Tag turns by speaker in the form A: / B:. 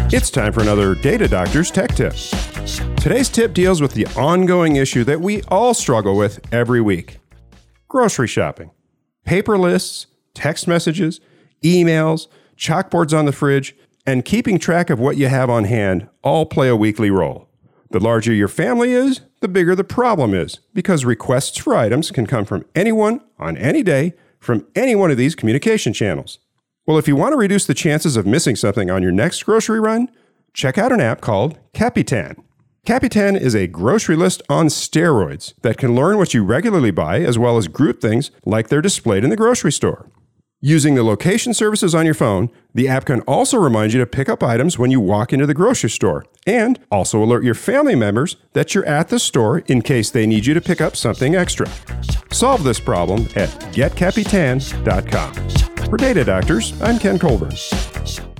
A: It's time for another Data Doctor's Tech Tip. Today's tip deals with the ongoing issue that we all struggle with every week: grocery shopping. Paper lists, text messages, emails, chalkboards on the fridge, and keeping track of what you have on hand all play a weekly role. The larger your family is, the bigger the problem is, because requests for items can come from anyone on any day from any one of these communication channels. Well, if you want to reduce the chances of missing something on your next grocery run, check out an app called Capitan. Capitan is a grocery list on steroids that can learn what you regularly buy as well as group things like they're displayed in the grocery store. Using the location services on your phone, the app can also remind you to pick up items when you walk into the grocery store and also alert your family members that you're at the store in case they need you to pick up something extra. Solve this problem at getcapitan.com. For Data Doctors, I'm Ken Colburn.